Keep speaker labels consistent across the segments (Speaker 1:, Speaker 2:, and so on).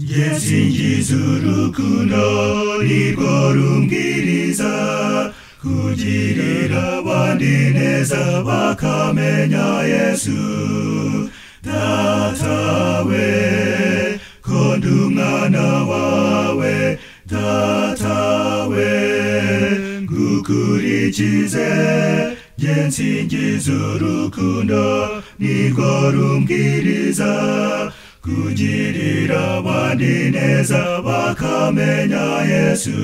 Speaker 1: nsingiza urukundo nirwo rumbwiriza kugirira abandi neza bakamenya Yesu. Datawe ko ndi umwana wawe, Datawe ngukurikize, nsingiza urukundo nirwo rumbwiriza kugirira abandi neza bakamenya Yesu.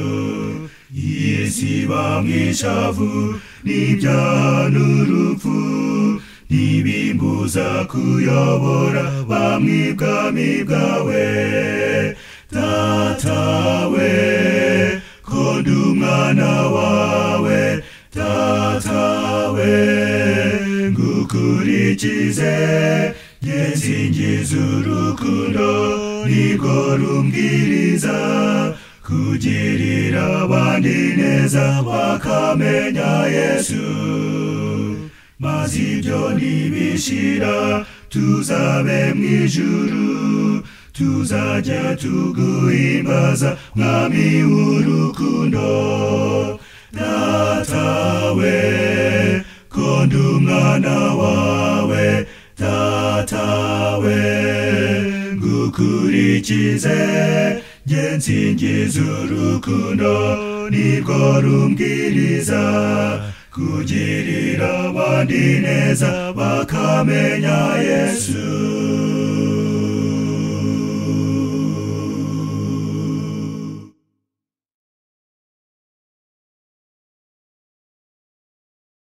Speaker 1: Isi bamwishavu n'ibyaha n'urupfu ntibimbuza kuyobora bamwe ubwami bwawe. Datawe ko ndi umwana wawe, Datawe ngukurikize, nsingiza urukundo nirwo rumbwiriza kugirira abandi neza bakamenya Yesu. Maze ibyo nibishira tuzabe mw'ijuru, tuzajya tuguhimbaza mwami w'urukundo. Datawe ko ndi umwana wawe, Datawe ngukurikize, nsingiza urukundo nirwo rumbwiriza kugirira abandi neza bakamenya Yesu.